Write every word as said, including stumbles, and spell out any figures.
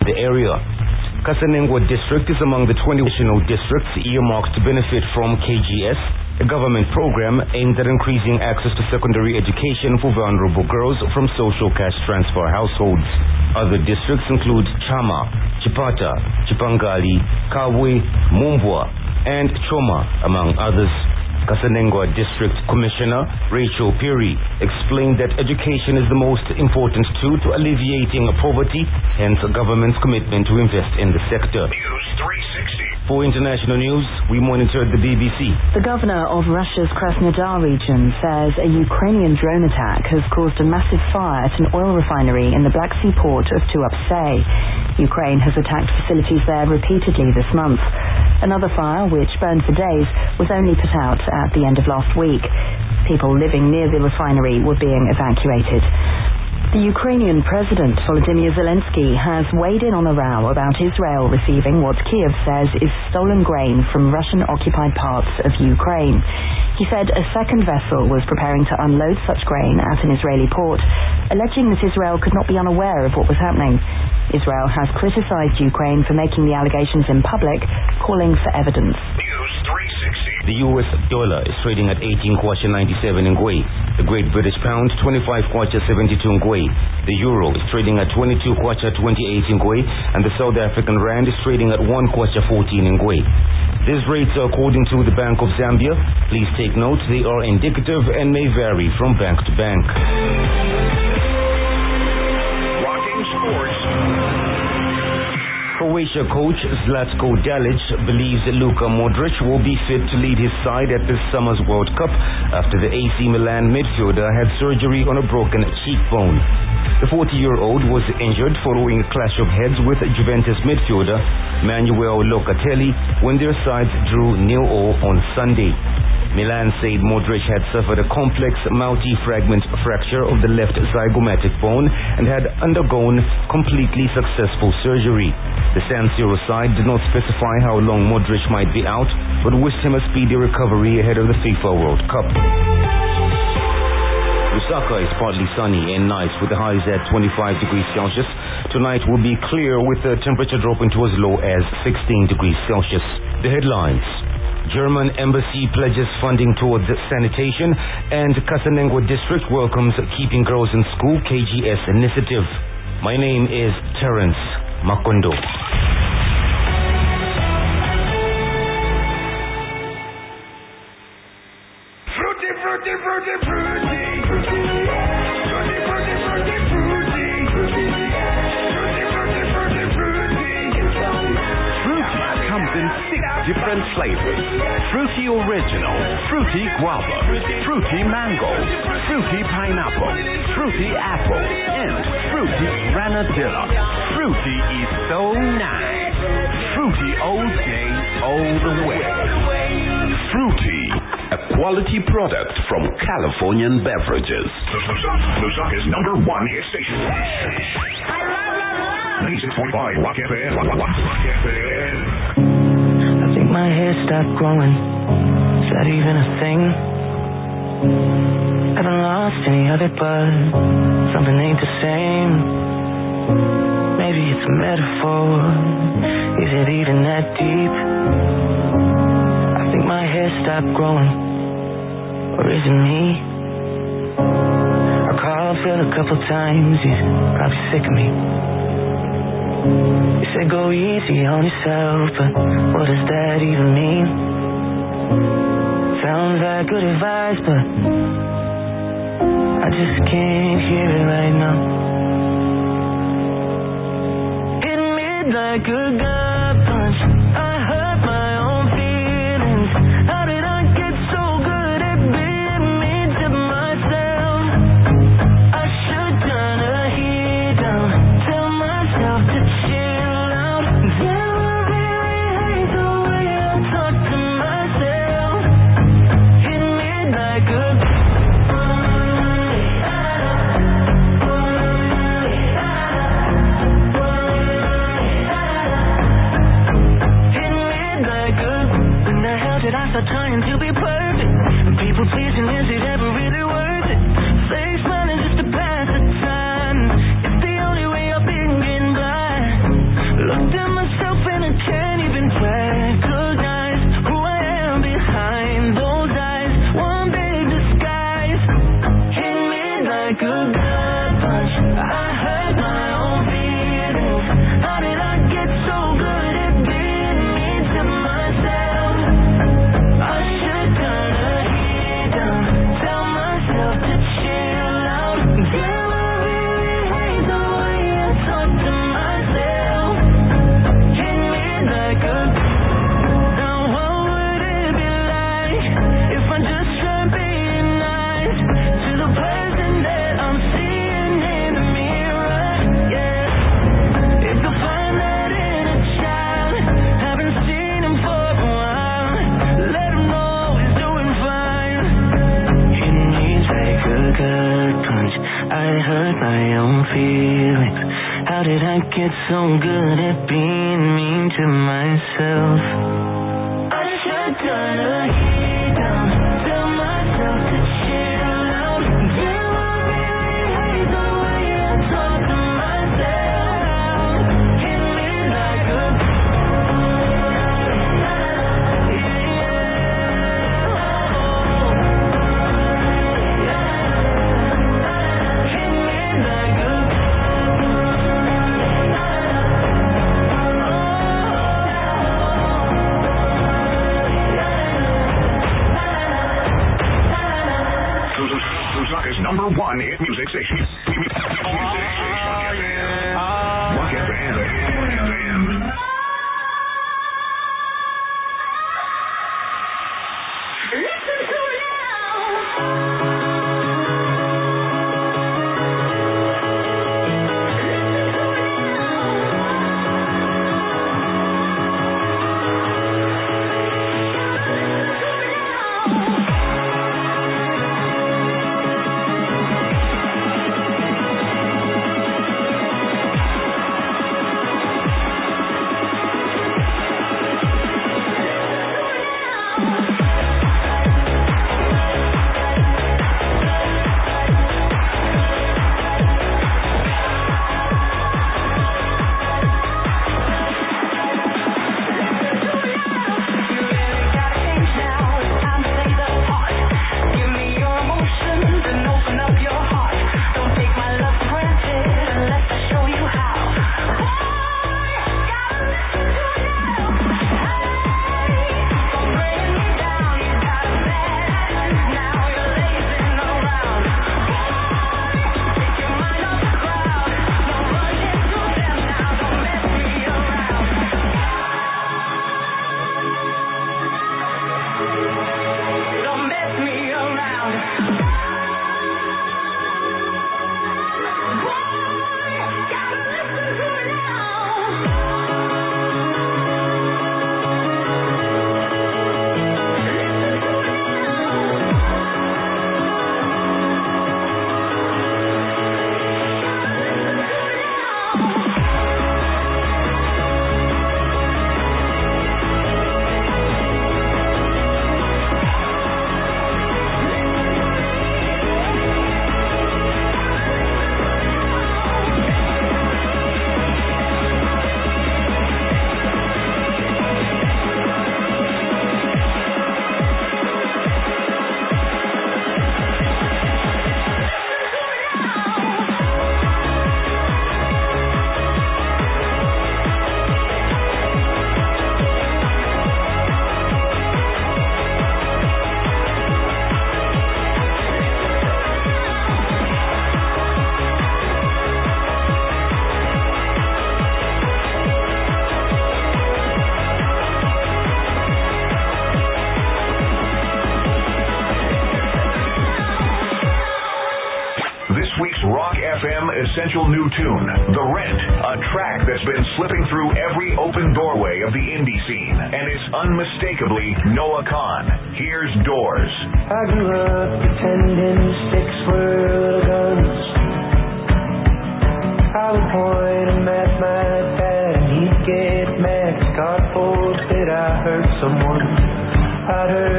the area. Kasanengwa district is among the twenty additional districts earmarked to benefit from K G S, a government program aimed at increasing access to secondary education for vulnerable girls from social cash transfer households. Other districts include Chama, Chipata, Chipangali, Kawe, Mumbwa, and Choma, among others. Kasanengwa District Commissioner Rachel Perry explained that education is the most important tool to alleviating poverty, hence the government's commitment to invest in the sector. News three sixty. For international news, we monitored the B B C. The governor of Russia's Krasnodar region says a Ukrainian drone attack has caused a massive fire at an oil refinery in the Black Sea port of Tuapse. Ukraine has attacked facilities there repeatedly this month. Another fire, which burned for days, was only put out at the end of last week. People living near the refinery were being evacuated. The Ukrainian President Volodymyr Zelensky has weighed in on a row about Israel receiving what Kiev says is stolen grain from Russian-occupied parts of Ukraine. He said a second vessel was preparing to unload such grain at an Israeli port, alleging that Israel could not be unaware of what was happening. Israel has criticized Ukraine for making the allegations in public, calling for evidence. News three sixty. The U S dollar is trading at eighteen kwacha ninety-seven in Gwei. The Great British Pound, twenty-five kwacha seventy-two in Gwei. The Euro is trading at twenty-two kwacha twenty-eight in Gwei, and the South African Rand is trading at one kwacha fourteen in Gwei. These rates are according to the Bank of Zambia. Please take note, they are indicative and may vary from bank to bank. Rocking sports. Croatia coach Zlatko Dalic believes Luka Modric will be fit to lead his side at this summer's World Cup after the A C Milan midfielder had surgery on a broken cheekbone. The forty-year-old was injured following a clash of heads with Juventus midfielder Manuel Locatelli when their sides drew nil all on Sunday. Milan said Modric had suffered a complex multi-fragment fracture of the left zygomatic bone and had undergone completely successful surgery. The San Siro side did not specify how long Modric might be out, but wished him a speedy recovery ahead of the FIFA World Cup. Lusaka is partly sunny and nice with the highs at twenty-five degrees Celsius. Tonight will be clear with the temperature dropping to as low as sixteen degrees Celsius. The headlines. German embassy pledges funding towards sanitation, and Kasanengwa district welcomes Keeping Girls in School K G S initiative. My name is Terence Makondo. Fruity, fruity, fruity, fruity. Fruity, fruity, fruity, fruity. Fruity, fruity, fruity, fruity. Fruity comes in six different flavors. Fruity Original, Fruity Guava, Fruity Mango, Fruity Pineapple, Fruity Apple, and Fruity Granadilla. Fruity is so nice. Fruity all day, all the way. Fruity, a quality product from Californian Beverages. Lusaka's number one hit station. ninety-six point five Rock F M. Rock F M. I think my hair stopped growing. Is that even a thing? Haven't lost any of it, but something ain't the same. Maybe it's a metaphor. Is it even that deep? I think my hair stopped growing. Or is it me? I called Phil a couple times. He's probably sick of me. He said go easy on yourself, but what does that even mean? Sounds like good advice, but I just can't hear it right now. Hit me like a gut punch. I hurt my own feelings. How did I get so good at being mean to myself? I should turn the heat down. Tell myself to chill out. Tell I really hate the way I talk to myself. Hit me like a I start trying to be perfect. People pleasing, is it ever really worth it? Fake smiling just to pass the time. It's the only way I've been getting by. get so good at being mean to myself. I should turn the heat down, tell myself to chill out. Till I really hate the way I talk to myself. Hit me like a number one hit music station. Music station. Rock F M. Rock F M. Listen to it now. Essential new tune, The Rent, a track that's been slipping through every open doorway of the indie scene, and it's unmistakably Noah Kahan. Here's Doors. I grew up pretending sticks were little guns. I would point them at my dad and he'd get mad. Cardboard that I hurt someone. I'd hurt